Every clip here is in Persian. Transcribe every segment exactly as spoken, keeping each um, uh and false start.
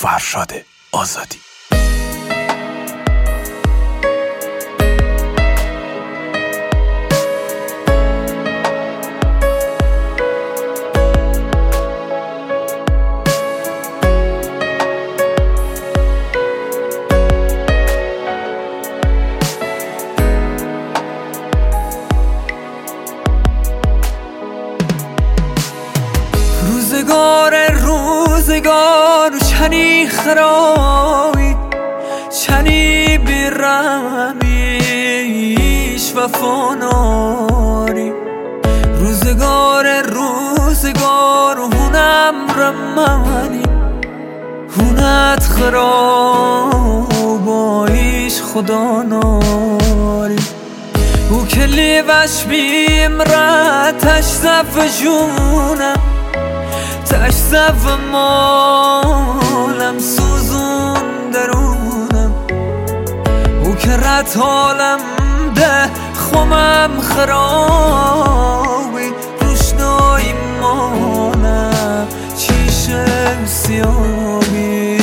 فرشاد آزادی. روزگار روزگار چنی خرابی چنی بیرمیش و فاناری روزگار روزگار هونم رمانی هونت خرابایش خدا ناری او کلی وش بیمرد تش زف جونم تش زف مالم سوزون درونم او که رد حالم ده خمم خرابی روشنایی مالم چیشم سیابی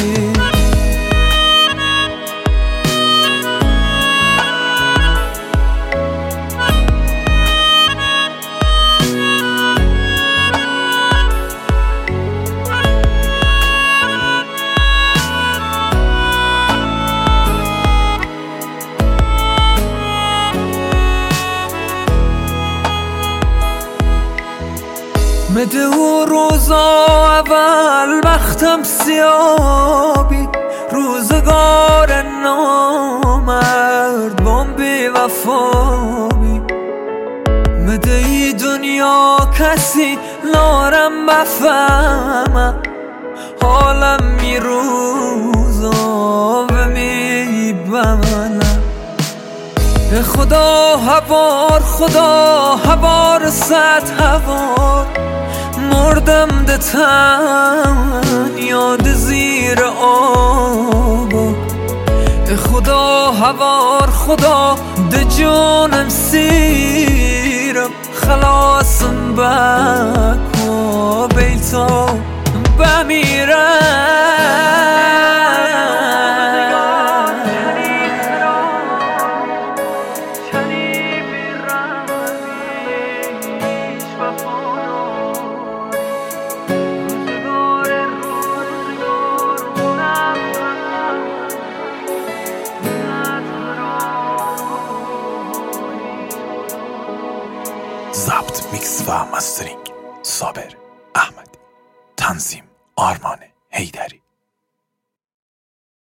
مده و روزا اول وقتم سیابی روزگار نامرد بام بی وفابی مده ای دنیا کسی نارم بفهمم حالم می روزا و می بمنم به خدا هوار خدا هوار صد هوار مردم ده تن یاد زیر آب به خدا هوار خدا ده جانم سیرم خلاصم بکو بیتا بمیرم ضبط، میکس و مسترینگ صابر احمدی. تنظیم آرمان حیدری.